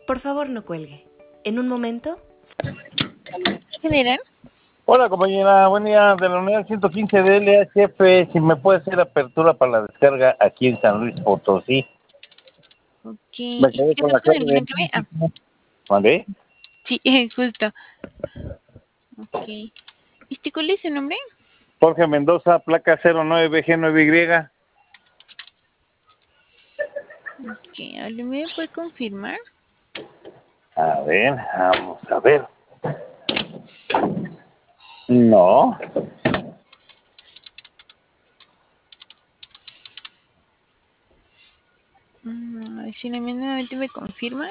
Por favor, no cuelgue. En un momento... ¿General? Hola, compañera. Buen día. De la unidad 115 de LHF, si me puede hacer apertura para la descarga aquí en San Luis Potosí. Ok. Me quedé con la clave de... ¿Mandé? Sí, justo. Ok. ¿Cuál es su nombre? Jorge Mendoza, placa 09BG9Y. Ok, ¿me puede confirmar? A ver, vamos a ver. No. Si nuevamente me confirma.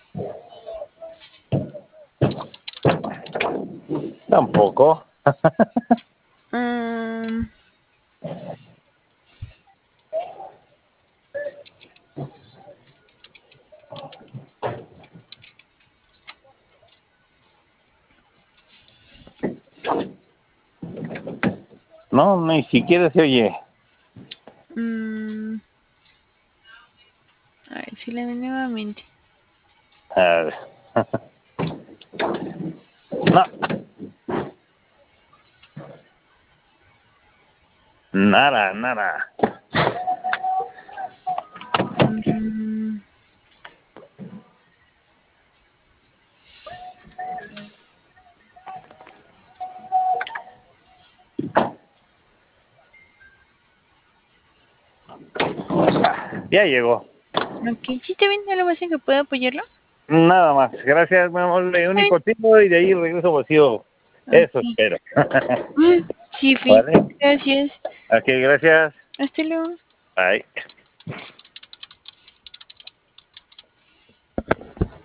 Tampoco. No, ni siquiera se oye. A ver, nuevamente. A ver. No. Nada, nada. Ya llegó. Ok, sí está bien, ¿algo más en que pueda apoyarlo? Nada más. Gracias, mi amor. Único tipo y de ahí regreso vacío. Eso Okay. espero. Sí, ¿Vale? gracias. Ok, gracias. Hasta luego. Bye.